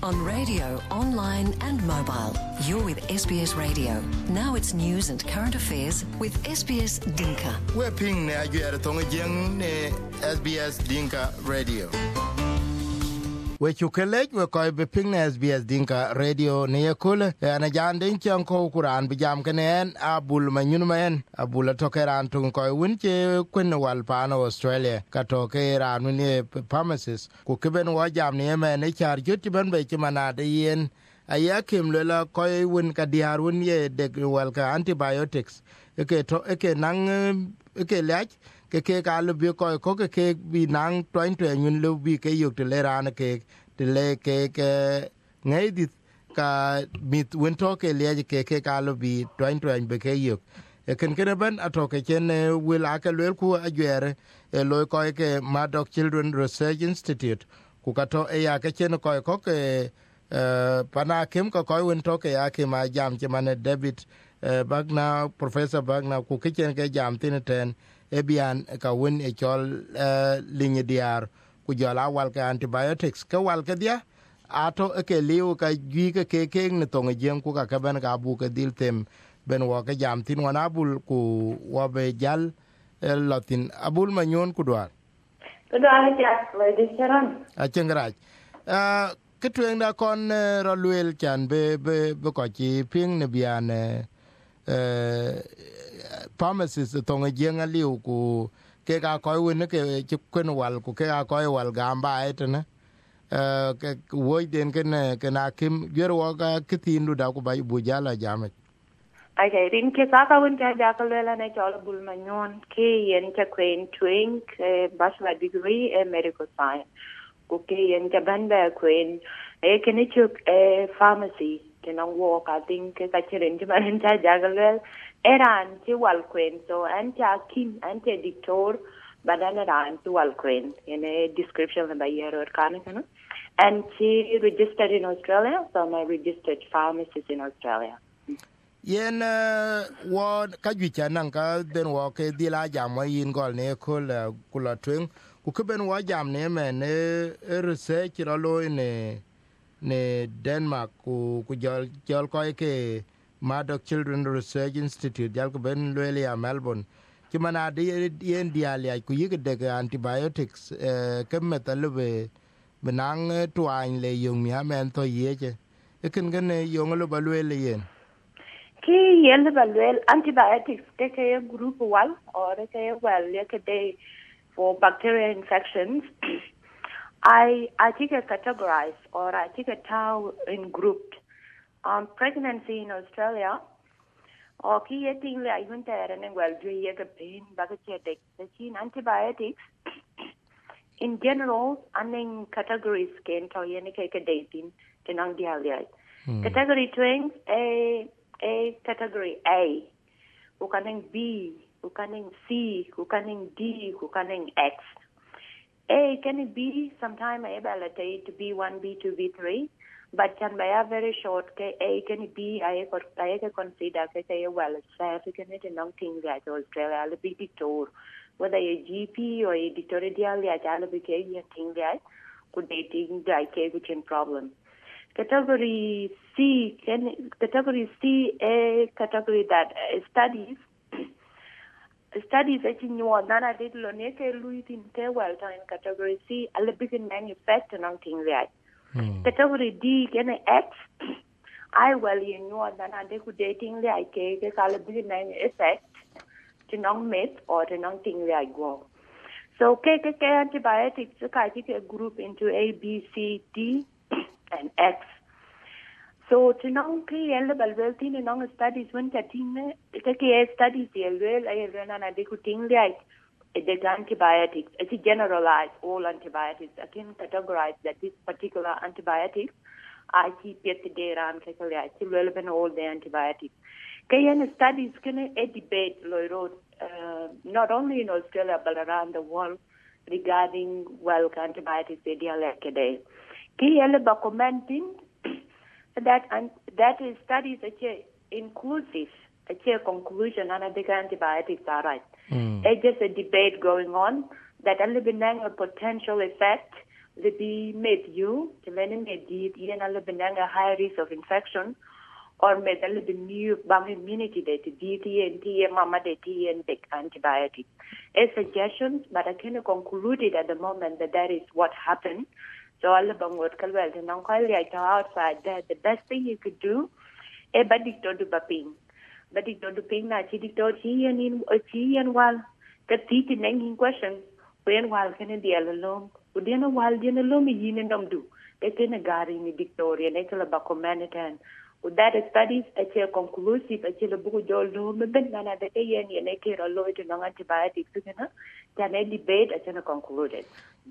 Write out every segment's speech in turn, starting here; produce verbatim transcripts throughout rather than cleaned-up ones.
On radio, online and mobile. You're with S B S Radio. Now it's news and current affairs with S B S Dinka. We're ping ne ajuere tonga jeng ne S B S Dinka Radio. We chukelej we koi be ping ne S B S Dinka Radio ne yakule ana jande chang ko kuran bi jam kenen abul manyun men abul to ran tung koi winche kun wal pano Australia ka to ke ran ne pharmacist ku keben wa jam ne men ne char jut ben be chimana de yen ayakim lela koi win ka diar win ye de wal ka antibiotics ke to ke nang ke lach ke ke ka lu bi ko ko ke bi nang twain twain yun lu bi ke yuk te le ran ke te le ke ke ngai dit ka mit win to ke le ke ke ka lu bi twain twain be ke yuk e ken ken ban ato ke chen wil aka lu ku ajere e lo ko ke Murdoch Children Research Institute ku ka to e ya ke chen ko ko ke pana kem ko ko win to ke ya ke ma jam che mane David Bagna Professor Bagna ku ke chen ke jam tin ten ebian ka win e chol linye diar ku jola wal ka antibiotics ka wal ka dia ato ke liu ka gi ka ke ke ne to ngen ku ka ban ka bu ka dil tem ben wa ka jam tin wana bul ku wa be jal latin abul manyon ku dwar ku dwar ja le diseran a chengraj a ke twen da kon ro luel chan be be ko chi ping ne bian eh pharmacist tonga jenga liu ku ke ka ko win ke chi kun wal ku ke ka ko wal gamba etne eh ke wo den ke ne ke na kim yer wo ka kitindu da ku ba bu jala jame ai ke rin ke ka ka win ka ja ka le na jol bul manyon ke yen ke queen twink bachelor degree in medical science ku ke yen ke banda queen e ke ni chuk e pharmacy ke nang wo ka tin ke ka chirin ti man ta ja ka le eran ti wal queen so anta kim anta dictor badana ran ti wal queen in a description of the year or kana kana and she registered in Australia so I'm a registered pharmacist in Australia. Yen wo ka ju chanan ka den wo ke dila jam wa yin gol ne ko la kula twen ku ke ben wo jam ne me ne research ro lo ne ne Denmark ku ku jol jol ko ke Murdoch Children Research Institute jal ko ben lo ya Melbourne ki mana de yen dial ya ku yige de antibiotics ke metalbe benang twain le yung mi amen to yeje e ken gen yung lo balwe le yen ki yel balwel antibiotics take a group one or take a well like a day for bacterial infections. I I take a categorize or I take a tau in group. Um, pregnancy in Australia or ki eating like when there and well do you get pain bacteria the chin antibiotics in general aning categories can to yen ke dating tenang dialia. Category twins a A category A, kukaning B, kukaning C, kukaning D, kukaning X. A can be sometime ability to B one, B two, B three, but can be a very short. A can be I can consider que well significant and nothing that Australia will be dictator, whether a G P or a dictatorial like I'll be thing that could be taking the which in problem. Category C, can, category C, a category that uh, studies studies actually know that I did learn it. Louis in well in category C, a little bit manufacture nothing that. Category D, can X, I well you know that I did dating like a little bit effect to non myth or to nothing like go. So, K K K antibiotics, I take a group into A, B, C, D. And X. So to know que el balwelti ne nong studies when tating ke ke studies el wel ay ren na de kuting like the antibiotics it's generalize all antibiotics I can categorize that this particular antibiotics I keep it the data and ke le it's relevant all the antibiotics ke en studies can a debate lo uh, not only in Australia but around the world regarding well antibiotics they deal like today Ki ele documenting that and that is studies that are inclusive, a conclusion and the antibiotics are right. Mm. It's just a debate going on that only benign a potential effect le bi med you to len med di yen al benanga high risk of infection or med al the new bam immunity that D T and T mama de T and the antibiotic. A suggestions, but I can conclude it at the moment that that is what happened. So all the bangot kalwel and uncle outside that the best thing you could do e badicto do baping. Badicto do ping na chidicto chi and in chi and while the teeth in any question when while can the alone would you know while you know me yin and dum do. They can a garden in Victoria and Ecala Bacomanitan. With that studies actually conclusive actually book jol do me ben na the yen yen eke a loy to non antibiotics na can a debate actually concluded.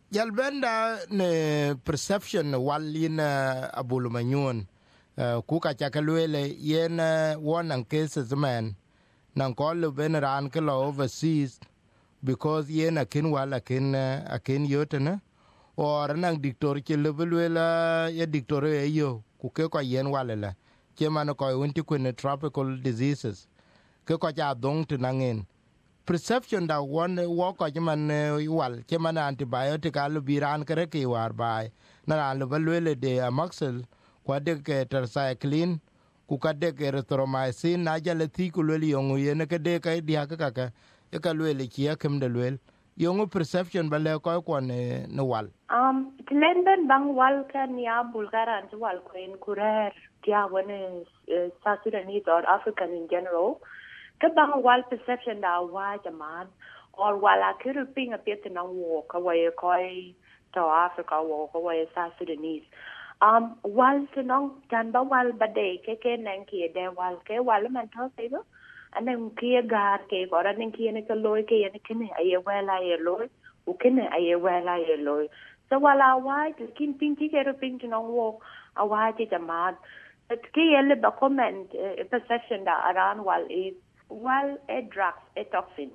Yalbenda ne perception walin abulumanyun kuka chakalwele yen one and cases man nan call ben ran kala overseas because yen akin wal akin akin yotana or nang dictor ke lebelwela ya dictor yo kuke ko yen walala chemano ko wonti kun tropical diseases ke ko ja dong tinangen perception da one walk ko man wal chemana antibiotic al biran kare ke war bai na al belwele de amoxil ko de ke tetracycline ku ka de ke erythromycin na jale ti ku le yongu yen ke de ka dia ka ka e ka lwele ki akem de lwel yongu perception bale ko ko ne ne wal um tlenden bang wal kan ya bulgaran wal ko en kurer yeah, when is uh, South Sudanese or African in general, the bang wall perception that why a man or while I could ping a bit in a walk away koi to Africa walk away South Sudanese. Um, while to know Janba wal bade keke nanki de wal ke wal man to favor and then kia gar ke or an ki and a loy ke and a kin a well I loy who can a well I loy. So while I white kin pinky get a pink to no walk a white is a man. But the comment uh, perception that around while is while a drugs, a toxin.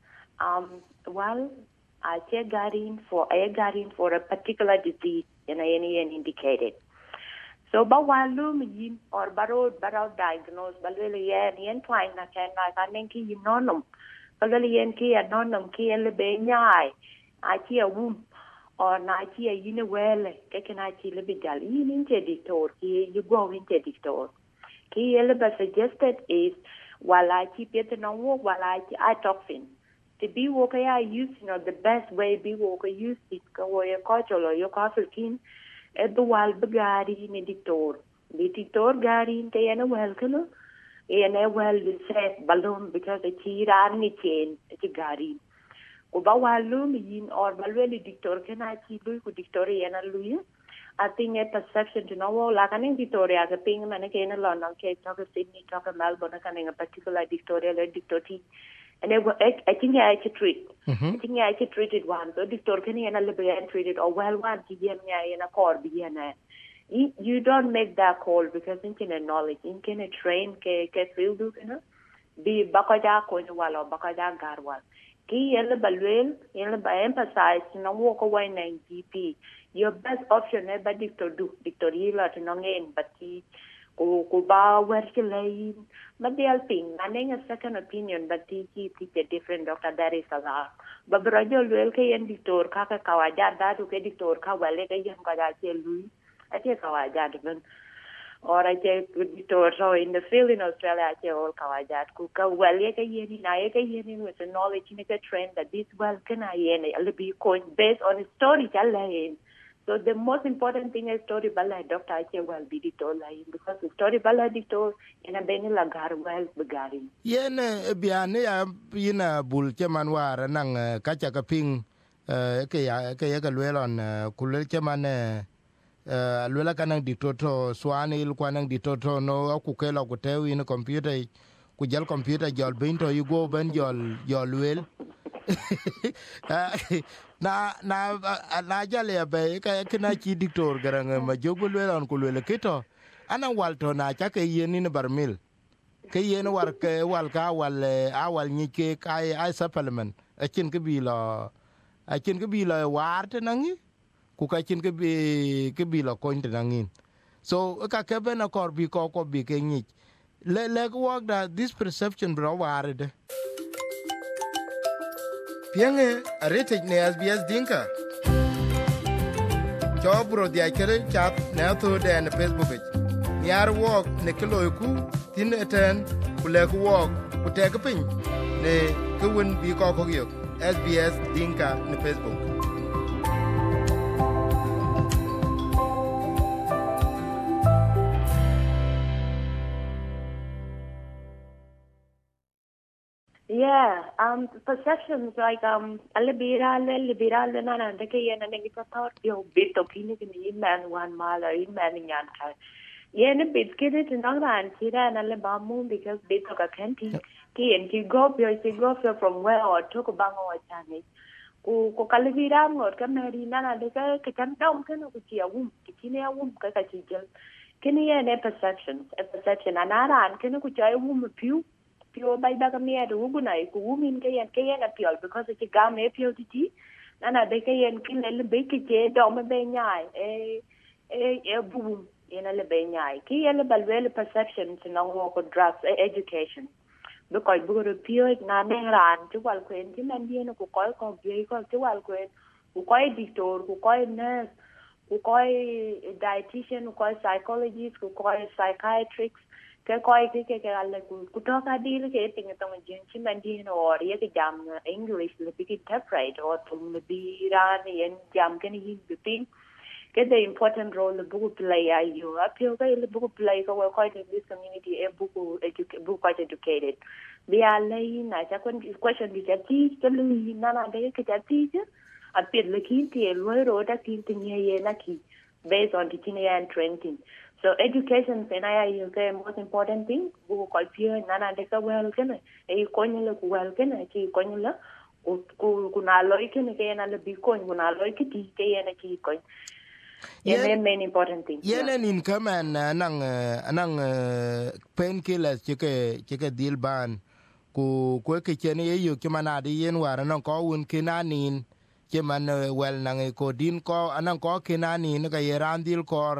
Um, while I take guarding for a guarding for a particular disease in any indicated. So, but while looming or barrow barrow diagnosed, but really yen twine na can like I think you know them. But really yen key a non them key and the benyai. I see a womb. Or na chi a yine wele ke kana chi le bidal yin inte dictor ki you go into dictor ki ele ba suggested is while I keep it no work while I I toxin to be work I use you know the best way be work use it go your culture or your kin e do wal bagari ni dictor the dictor gari inte ene well kana ene well says balloon because the chi ran ni chain ti gari Uba walum yin or balweli dictor kana chi lui ku dictoria na lui I think a perception to know like an Victoria the ping man again in London Cape Town Sydney Town Melbourne kind a particular dictoria dictoti and I think I could treat I think I could treat it one so dictor can and a liberal treated or well one in a core begin you don't make that call because in can knowledge in can a train ke ke feel do you be bakaja ko wala bakaja garwal Ki yellow balwell, yellow by emphasize, no walk away nine G P. Your best option ever dictor do, dictorilla to no gain, but he go go bow where she lay. But they are ping, manning a second opinion, but he keep a different doctor, that is a lot. But Brajo Welke and dictor, Kaka Kawaja, that who get dictor, Kawalega, young Kadache Louis. I take Kawaja even. Or I take dictor, so in the field in Australia, I take all Kawajat, Kuka, well, Yaka Yen, Nayaka Yen with the knowledge in a trend that this well can I yen a be coin based on a story. So the most important thing is story bala doctor I say well be dictor because the story bala dictor in a benila gar well begari. Yen biane ya yina bul chaman war nang kacha kaping ke ya ke ya kalwelon kulel chaman Uh, lwela kanang ditoto swane il kwanang ditoto no akukela kutewi in computer kujal computer jol binto you go ben jol jol wel na na na jale be ka kina chi dictor garang ma jogo lwela on kulwela kito ana walto na chake yeni ne barmil ke yeni war ke wal ka wal awal ni ke kai ai supplement akin ke bilo akin ke bilo war tenangi kuka chin ke bi ke bi la coin tenangin so ka ke bena kor bi ko ko bi ke ni le le work that this perception bro warde pienge arete ne S B S dinka cho bro dia kere chat na to den Facebook nyar wok ne kilo ku tin eten kule ku wok ku te ku pin ne ku won bi ko ko yo S B S Dinka ne Facebook. Yeah, um, perceptions like um, a liberal, liberal, na na ndeke ye na nengi tatar yo bit opinion ni man one mile or man yan kai. Ye ne bit kide tinang ran tira na le bamu because bit ka kenti ki en ki go yo ki go from where or to ko bango wa chani. Ku ko kalibira ngot ka meri na na ndeke ke chan dom ke no ku chi awum ki chine awum ka ka chi jel. Kini ye ne perceptions, a perception anara an ke no ku chai awum piu. Pure by Bagamia, the Ugunai, Women Kayan Kayan appeal because it's a gum appeal to tea. Nana Bekayan Kin a Beke, Doma Benyai, a a boom in a Lebenyai. Key and Balwell perceptions in our walk of drugs, education. Because Buru Pure, Nanan Ran, to Walquin, Tim and Diana, who call Computer, to Walquin, who call dictor, who call nurse, who call dietitian, who call psychologists, who call psychiatrists. Cái coi cái cái cái là cụ cho cái đi là cái tiếng tông chuyện chỉ mình đi nó rồi cái jam English là cái interpret or tụng là đi ra này jam cái này cái tiếng cái the important role là book play ai you appeal cái là book play có coi in this community a book educate book quite educated they are lay na cha question đi cha ti cái lui na na đấy cái cha ti chứ appeal là khi thì lối rồi đã tin tin như là khi based on teaching and training. So education is the most important thing. Who call peer nana deka well kena. E konyo le well kena. Ki konyo le ku kuna loi kena kaya na le bikon kuna loi kiti kaya na ki kon. Yeah, the main important thing. Yeah, and in come and anang anang painkillers chike chike deal ban ku ku ke chene ye yu kimana di yen war anang ko un kinanin kiman well nang ko din ko anang ko kinanin ka yeran dil kor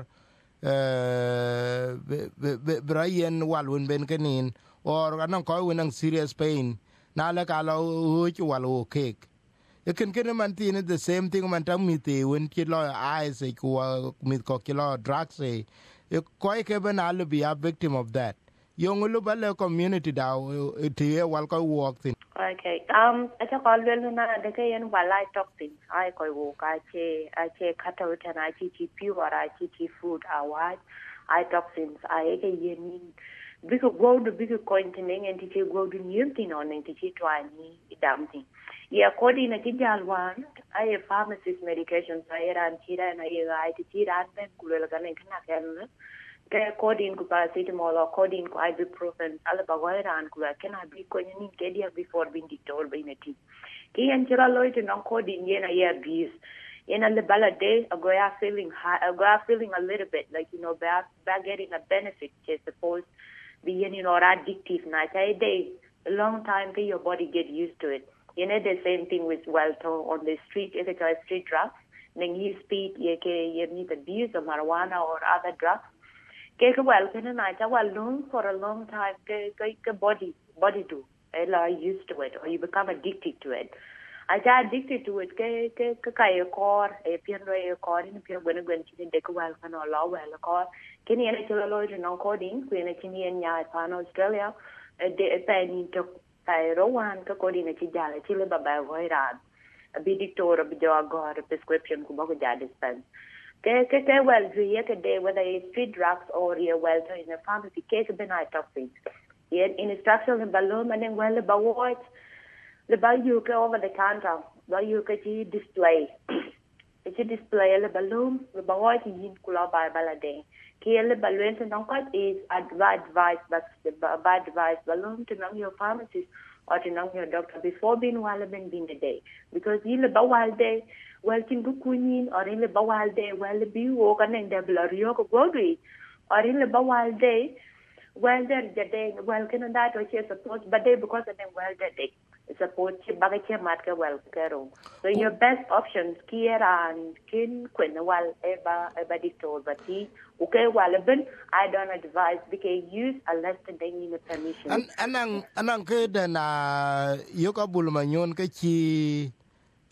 Brian Walwin Ben Canin or I don't call winning serious pain. Now, like I love wallow cake. You can get a maintain the same thing when Tamiti when kilo eyes a with cockilo drugs. You quite even I'll be a victim of that. Young Lubala community now to hear Walker walked in. Okay. Um, I talk all well na the Kayan while I talk things. I call walk, I say, I say, cut out and I teach pure, I teach food, I watch, I talk things. I get you mean, because go the bigger cointing and teach go to new thing on and teach try me, damn thing. Yeah, according to Kijal one, I have pharmacist medications, I ran Tira and I teach and then Kulagan and Kanakan. According to paracetamol or according to ibuprofen, alabagoira and kula can I be quinine kedia before being dictated by a tea. Key and Geraloid and according yena year bees. In a lebala day, a goya feeling high, a goya feeling a little bit like, you know, back, back getting a benefit, just suppose be, you know, addictive night. A day, a long time till your body get used to it. You know, the same thing with Welto on the street, if it's a street drugs, then you speed, you need abuse of marijuana or other drugs. Cái well cái này cha well long for a long time cái cái cái body body do are used to it or you become addicted to it. I cha addicted to it cái cái cái cái core e pian rồi core ni pian when when chini de well kan or law well core cái này là chilo lo no coding cái này chini en nhà pan Australia de pen to tai rowan cái coding chi jala chi le baba voi ran a bi dictor bi jo agor prescription ku ba ko ja dispense. Cái cái cái well duy cái day whether it's street drugs or your well in a pharmacy case bên ai toxins. Yeah, in instruction in balloon and then well about what the buy you go over the counter, buy you cái chi display. Cái chi display the balloon the about what in kula by balade. Cái the balloon and don't cut is advice but the bad advice balloon to know your pharmacist or to know your doctor before being while been been the day because you the while day. Well, in the Kunin or in the Bawal Day, well, the Bee walk and the Blarioko Godri, or in the Bawal Day, well, there's the day, well, can that or she supposed, but they because of them, well, that day, suppose she bagacha matka well, Caro. So your best options, Kiera and Kin Quinn, well, Eva, Eva told, but he, okay, well, I don't advise because use unless they need a permission. And Anang, Anang, Kid and Yoka Bulmanyon Kachi.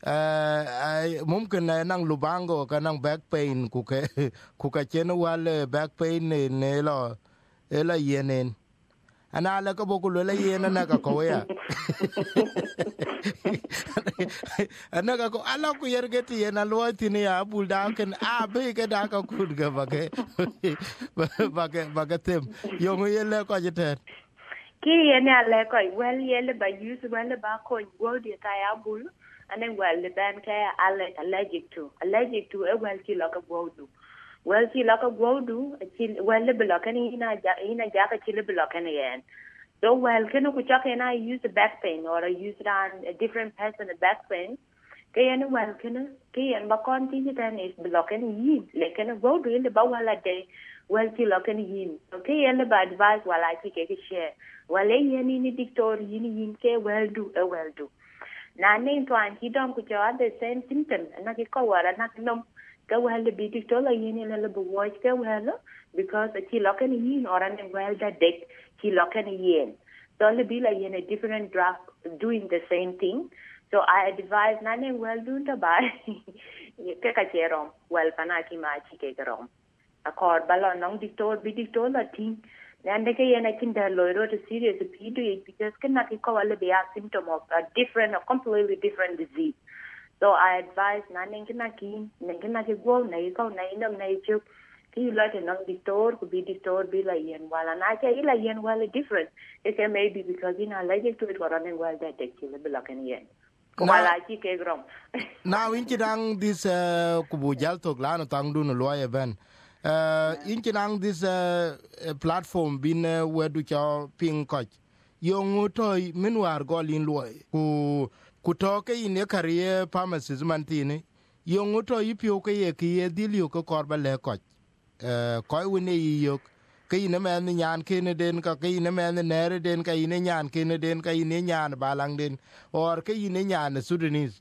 ai mumkin nang lubango ka nang back pain ku ke ku ka chen wal back pain ne lo ela yenen ana la ka boku le yena na ka ko ya ana ka ko ala ku yer get yena lo tin ya bul da ken a be ke da ka ku ga ba ke ba ke ba ke tem yo mo yele ko jete ki yena le ko well yele ba use well ba ko go di ta ya bul and then well the ban ka allergic to allergic to a well ki la ka go do well ki la ka go do ki well le block ni ina ja ina ja ka ki le block ni yen so well can ku cha can I use the back pain or I use it on a different person the back pain ke yen well can ke yen ba kon ti then is block ni yin le can go do le ba wala day well ki la kan yin okay yen le ba advice wala ki ke share well yen ni dictor yin yin ke well do a well do na nen to an hidom ku cha the same symptom na ki ko wara na nom ka well be dictor la yin le le bo watch ka well because ki la kan yin or an well that dick ki la kan yin so le be la yin a different drug doing the same thing so I advise na nen well do ta ba ke ka chero well pana ki ma chi ke rom accord bala nong dictor be dictor la thing and ke yana kinda loiro to serious P D because can not call be a symptom of a different, a completely different disease. So I advise naning kinaki, ninkinaki go, naiko, nainum, nature, ki like a non dictor, could be dictor, be like yen, while an I say like yen well different. It can maybe because you know allergic to it or running well that they kill a like an yen. Now, in Chidang, this Kubujal to Glano Tangdun lawyer Ben. Uh, in Chidang, this uh, platform been uh, where do you ping coach? Young toy meanwhile go in law who could talk in a career pharmacist mantini. Young toy if you kay deal you corba le coach. Uh, koi win a yoke. Kay in a man the yan Kennedy, kay in a man the nere den kay in a yan Kennedy, kay in a yan balang den, or kay in a yan Sudanese.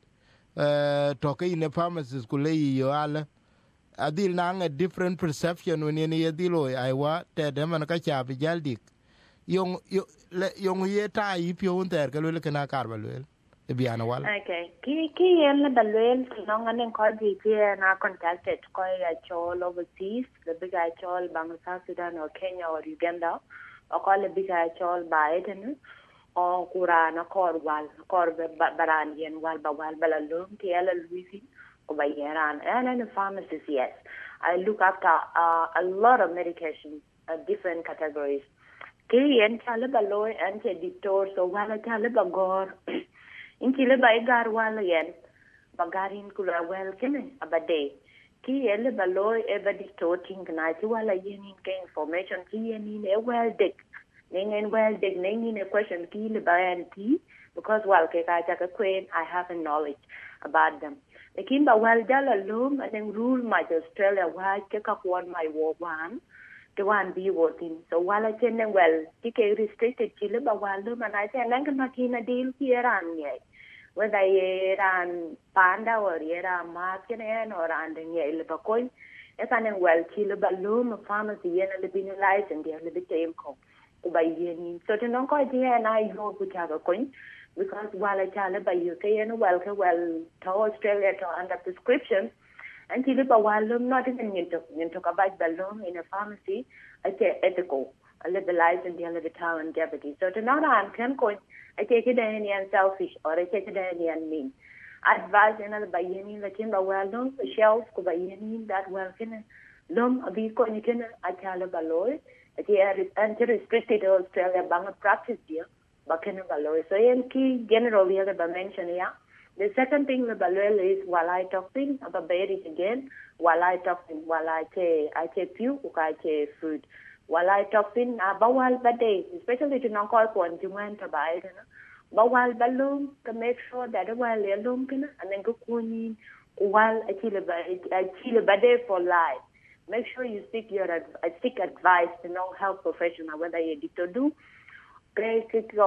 Uh, talk in a pharmacist could lay you all. Adil nang a different perception when you deal I wa te dem an ka cha bi jaldik yong yong ye ta yi pio unter ka le kana karbalwel e biana wal okay ki ki yen la balwel nong anen ko bi ki na contacted ko ya chol overseas the big I chol Bangladesh Sudan or Kenya or Uganda o ko le big I chol Biden o kurana kor wal kor baran yen wal ba wal balalum ki ala luisi and I'm a pharmacist, yes. I look after uh, a lot of medications, uh, different categories. Kiyen talibaloy and dictor, so while I talibagor, in Chiliba gar while again, Bagarin Kula well killing a day. Kiyen libaloy ever dictating night while I yin information, Kiyen in a well dick. Ning and well dick, ning in a question, Kiliba and tea, because while Kaka Queen, I have a knowledge about them. The Kimba well jala loom and then rule my Australia why take up one my war one, the one be working. So while I tell them well, take a restricted chili but while loom and I say I'm not in a deal here and yet. Whether I ran panda or yera market or anding ye libacoin, if I am well chili but loom of pharmacy and a living license, the little tame co by yen. So to non idea and I go to have a coin. Because while I tell about U K and welcome well to Australia to under prescription, and till about while not even you talk you talk about balloon in a pharmacy, I say ethical, a liberalize and the other town and deputy. So to not I'm can coin, I take it any and selfish or I take it any and mean. Advise another by any the timber well known the shelves could by any that well can lum a be coin can I tell about law, a restricted Australia bang practice here. So in key generally the mention yeah. The second thing the balwell is while I talking about berries again, while I talking while I say I say few I say food. While I talking about while bade, especially to non call one to went to buy it. But while balloon to make sure that while they're lumping and then go queen while I chill a bade for life. Make sure you seek your seek advice to non health professional whether you need to do. Great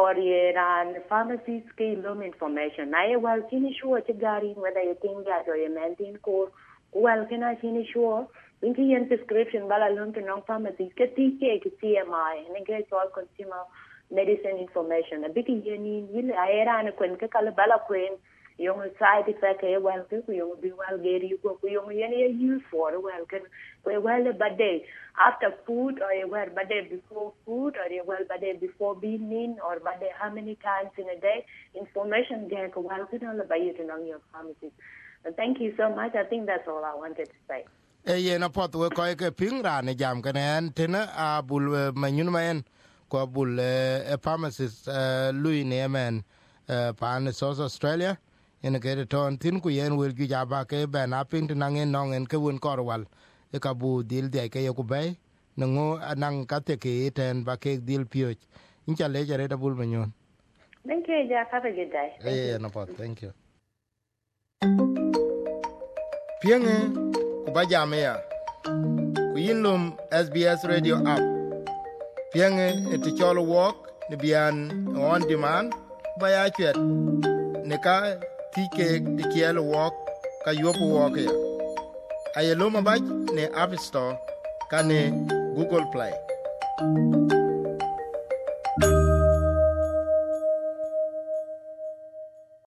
and pharmacy skill information. I will finish what you got in whether you think that or you maintain core. Well, can I finish sure? When you prescription, but I learned to non pharmacy, get T K, C M I, and get all consumer medicine information. A big union, I ran a queen, Calabala queen, yung side effect e well ke ku yung bi well geri ko ku yung yen ye use for well ke ku well bad day after food or well bad day before food or well bad day before being in or bad day how many times in a day information ge ko well ke no ba you know your pharmacy. And thank you so much. I think that's all I wanted to say. e ye na pot we ko ke ping ra ne jam kanen tena a bul manyun men ko bul e pharmacist lui ne men pan South Australia in ke ton tin ku yen wel gi jaba ke ben a ping na ngen no ngen ke won korwal e ka bu dil de ke ku bay no anang ka te ke ten ba ke dil pio in cha le jare da bul manyun. Thank you, Jack. Have a good day. e na pot thank you pienge ku ba jam ya ku yin lum S B S radio app pienge e te cholo walk ne bian on demand ba ya chet ne ka tike de kielo walk ka yopo walk ya ayelo ma ba ne App Store ka ne Google Play.